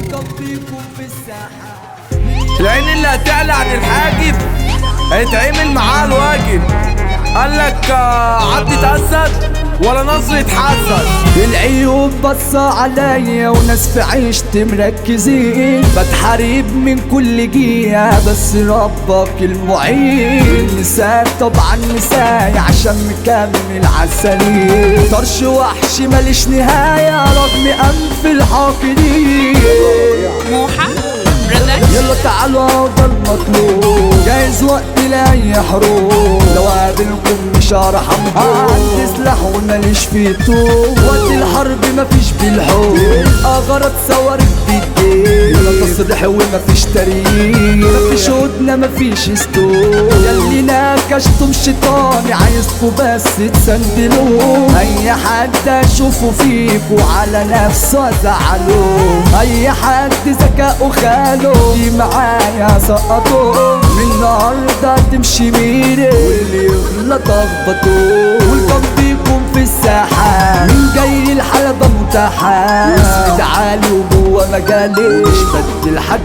والكم بيكون في الساحة. العين اللي هتعلى عن الحاجب هيتعمل معاه الواجب. قالك عبد اتأسد ولا نصر يتحسد. العيوب بصة عليا وناس في عيشتي مركزين، بتحارب من كل جهة بس ربك المعين. النساء طبعا نساي عشان مكمل عالسليم، طرش وحش ماليش نهاية رغم أنف الحاقدين. يلا تعالوا ده المطلوب، جايز وقت لاي حروب، لو قابلكم مش هرحمكم. عندي سلاح وماليش فيه طوب، وقت الحرب مفيش بالحب، غرض صواريخ بالدين. ولا تصريح ومفيش تاريخ، مفيش هدنة مفيش ستوب. ياللي ناكشتم شيطاني عايزكوا بس تسندلوه. اي حد اشوفه فيكوا على نفسه ازعلوه، اي حد ذكاؤه خاله دي معايا سقطوه. من النهارده تمشي ميري واللي يغلط اخبطوه. والكم بيكون في الساحة، من جاي الحلبة متاحة. اسمي عالي وجوه مجالي مش بدي لحد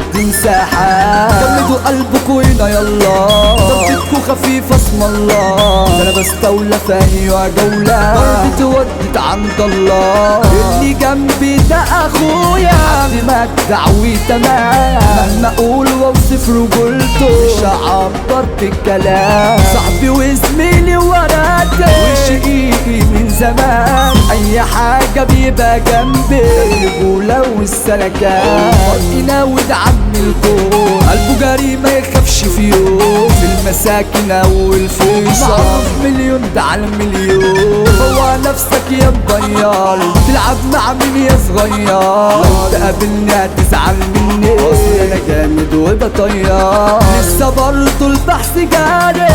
مساحة. جمدوا قلبكوا هنا يلا، ضربتكوا خفيفة اسم الله. ده انا بستولى في ايوه جولة، ضربتي ودت عند الله. اللي جنبي ده اخويا عبد مجدع وتمام، مهما اقول واوصف رجولته مش هعبر بالكلام. صاحبي وزميلي وراتي وشقيقي من زمان، اي حاجة بيبقى جنبي الرجولة والسلكان. فرقنا ودعم الكون قلبه جري ما يخافش في يوم، في المساكن او الفيصل معروف مليون ده على المليون. هو نفسك يا مغير تلعب مع مين يا صغير، لو تقابلني هتزعل مني اصل انا جامد وبطير. لسه برضه البحث جاري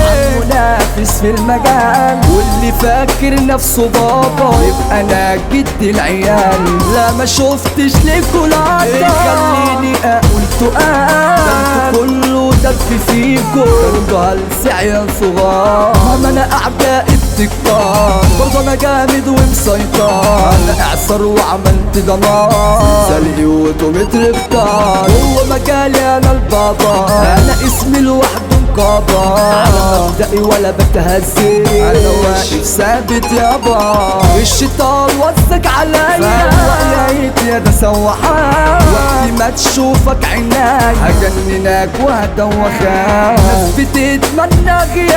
منافس في المجال، واللي فاكر نفسه بابا يبقى انا جد العيال. لا ما شفتش ليكوا لقطة خليني اقول تقال، ده انتوا كله دب فيكوا انتوا هلسع يا صغار. ما انا اعدائي بتكتر برضه انا جامد ومسيطر، انا اعصر وعملت دمار زلقي وتومتر اختار. هو مجالي انا البابا، انا اسمي لوحده مكابر، على مبدئي ولا بتهزي انا واقف ثابت يابا. الشيطان وثق عليا وقيت يا ده سوحان، وقت ما تشوفك عيناي هجننك وهدوخك. ناس بتتمنى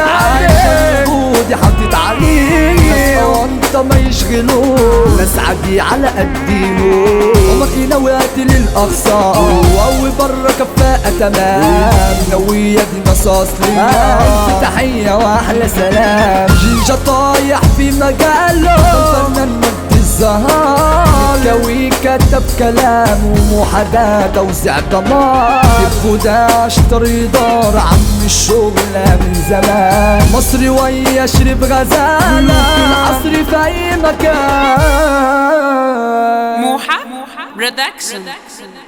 غيابي وجودي حاطط عليك، ناس انت ما يشغلوه، ناس عادي على قديمه. امك نويت للاقصى وقوي بره كفاءة تمام، نوية دي نصاص ليا الف تحية واحلى سلام. جيجا طايح في مجاله فنان مجد الزهار، كوي كتب كلام ومحاذاة توزيع دمار. يبقوا ده اشتري دار عم الشغلة من زمان، مصري ويا شرب غزالة في العصر في اي مكان. موحى برودكشن.